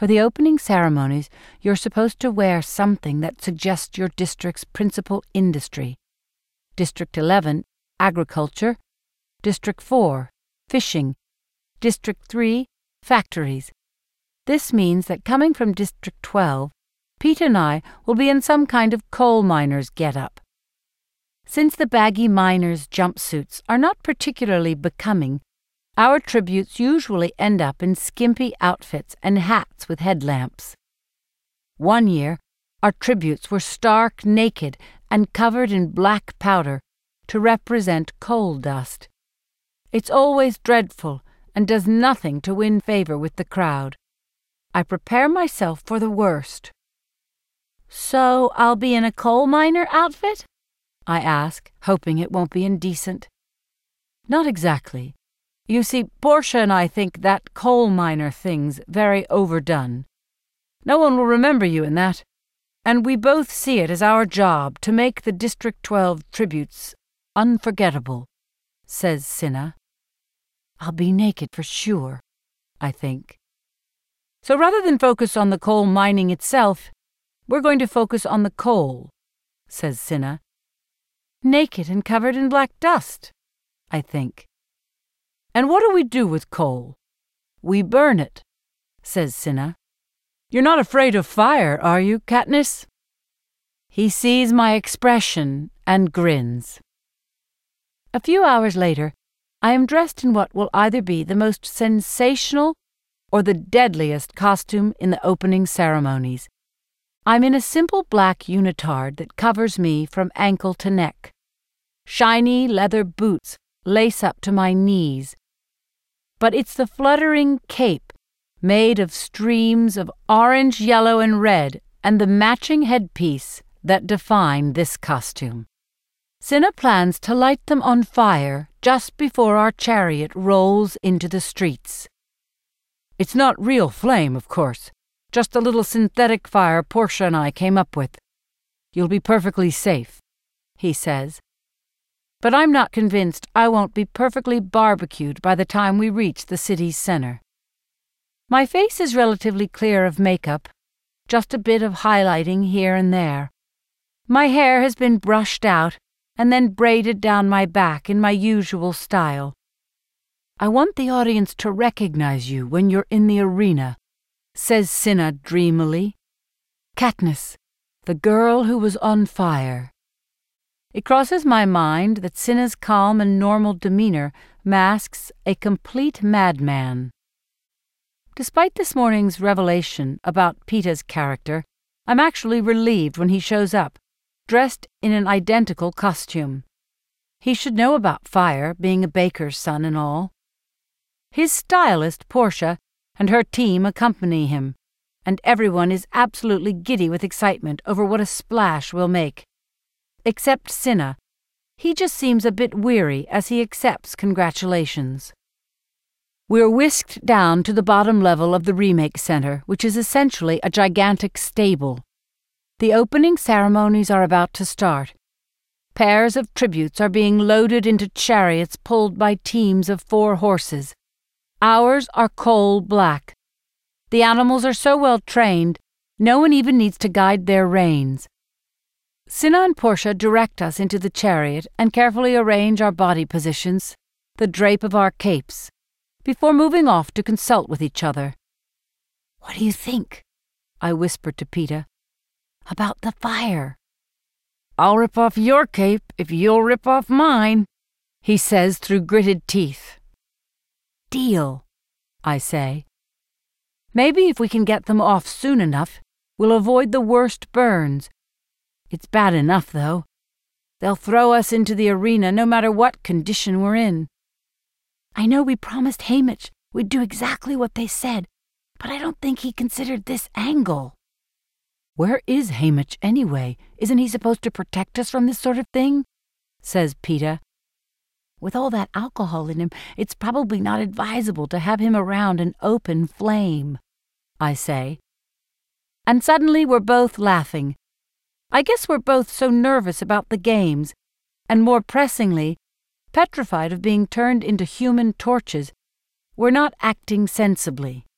For the opening ceremonies, you're supposed to wear something that suggests your district's principal industry. District 11, agriculture. District 4, fishing. District 3, factories. This means that coming from District 12, Pete and I will be in some kind of coal miner's get-up. Since the baggy miners' jumpsuits are not particularly becoming, our tributes usually end up in skimpy outfits and hats with headlamps. One year, our tributes were stark naked and covered in black powder to represent coal dust. It's always dreadful and does nothing to win favor with the crowd. I prepare myself for the worst. "So I'll be in a coal miner outfit?" I ask, hoping it won't be indecent. "Not exactly. You see, Portia and I think that coal miner thing's very overdone. No one will remember you in that, and we both see it as our job to make the District 12 tributes unforgettable," says Cinna. "I'll be naked for sure," I think. "So rather than focus on the coal mining itself, we're going to focus on the coal," says Cinna. "Naked and covered in black dust," I think. "And what do we do with coal?" "We burn it," says Cinna. "You're not afraid of fire, are you, Katniss?" He sees my expression and grins. A few hours later, I am dressed in what will either be the most sensational or the deadliest costume in the opening ceremonies. I'm in a simple black unitard that covers me from ankle to neck. Shiny leather boots lace up to my knees. But it's the fluttering cape, made of streams of orange, yellow, and red, and the matching headpiece that define this costume. Cinna plans to light them on fire just before our chariot rolls into the streets. It's not real flame, of course, just a little synthetic fire Portia and I came up with. "You'll be perfectly safe," he says. But I'm not convinced I won't be perfectly barbecued by the time we reach the city's center. My face is relatively clear of makeup, just a bit of highlighting here and there. My hair has been brushed out and then braided down my back in my usual style. "I want the audience to recognize you when you're in the arena," says Cinna dreamily. "Katniss, the girl who was on fire." It crosses my mind that Cinna's calm and normal demeanor masks a complete madman. Despite this morning's revelation about Peeta's character, I'm actually relieved when he shows up, dressed in an identical costume. He should know about fire, being a baker's son and all. His stylist, Portia, and her team accompany him, and everyone is absolutely giddy with excitement over what a splash we'll make. Except Cinna. He just seems a bit weary as he accepts congratulations. We're whisked down to the bottom level of the Remake Center, which is essentially a gigantic stable. The opening ceremonies are about to start. Pairs of tributes are being loaded into chariots pulled by teams of 4 horses. Ours are coal black. The animals are so well trained, no one even needs to guide their reins. Cinna and Portia direct us into the chariot and carefully arrange our body positions, the drape of our capes, before moving off to consult with each other. "What do you think?" I whispered to Peeta. "About the fire." "I'll rip off your cape if you'll rip off mine," he says through gritted teeth. "Deal," I say. "Maybe if we can get them off soon enough, we'll avoid the worst burns. It's bad enough, though. They'll throw us into the arena no matter what condition we're in." "I know we promised Haymitch we'd do exactly what they said, but I don't think he considered this angle." "Where is Haymitch anyway? Isn't he supposed to protect us from this sort of thing?" says Peeta. "With all that alcohol in him, it's probably not advisable to have him around an open flame," I say. And suddenly we're both laughing. I guess we're both so nervous about the games, and more pressingly, petrified of being turned into human torches, we're not acting sensibly.